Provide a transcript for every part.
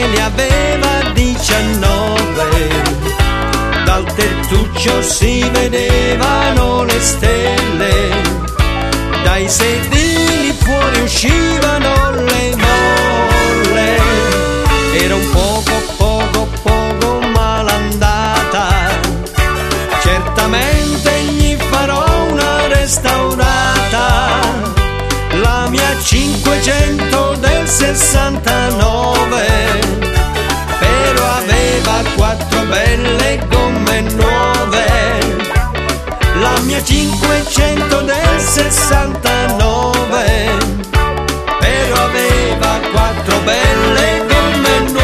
ne aveva 19. Dal tettuccio si vedevano le stelle, dai sedili fuori uscivano le molle. Era un poco malandata, certamente gli farò una restaurata. La mia 500 del 69 però aveva 4 belle gomme nuove. La mia 500 del 69 però aveva 4 belle gomme nuove.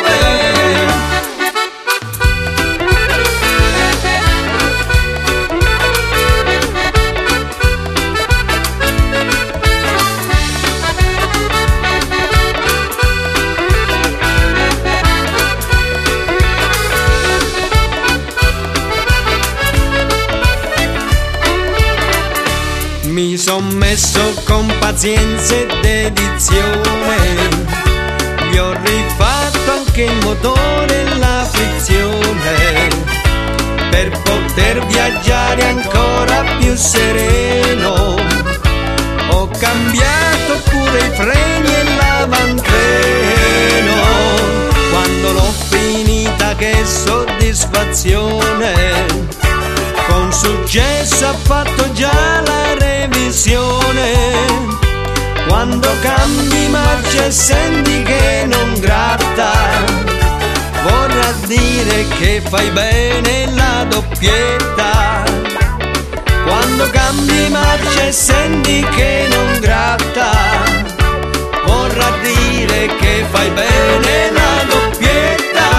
Mi son messo con pazienza e dedizione, gli ho rifatto anche il motore e la frizione, per poter viaggiare ancora più sereno. Ho cambiato pure i freni e l'avantreno. Quando l'ho finita, che soddisfazione, con successo ha fatto già la revisione. Quando cambi marcia e senti che non gratta, vorrà dire che fai bene la doppietta. Quando cambi marcia e senti che non gratta, vorrà dire che fai bene la doppietta.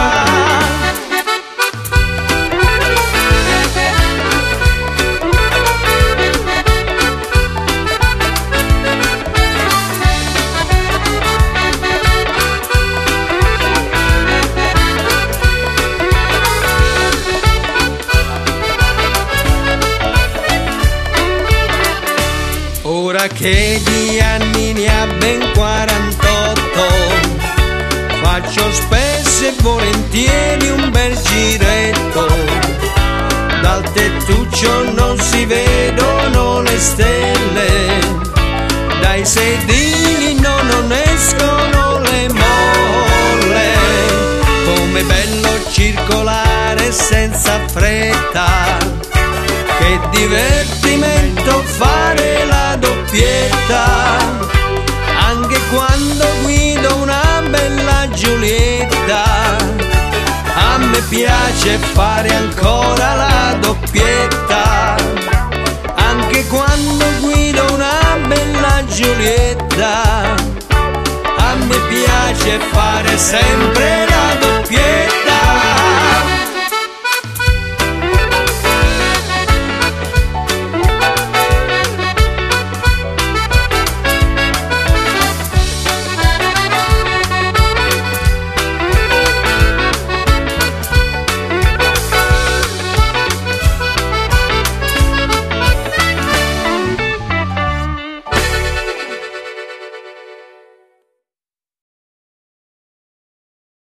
Ora che di anni ne ha ben 48, faccio spesso e volentieri un bel giretto. Dal tettuccio non si vedono le stelle, dai sedili non escono le molle. Come bello circolare senza fretta, che divertimento fare la doppietta. Anche quando guido una bella Giulietta, a me piace fare ancora la doppietta. Anche quando guido una bella Giulietta, a me piace fare sempre la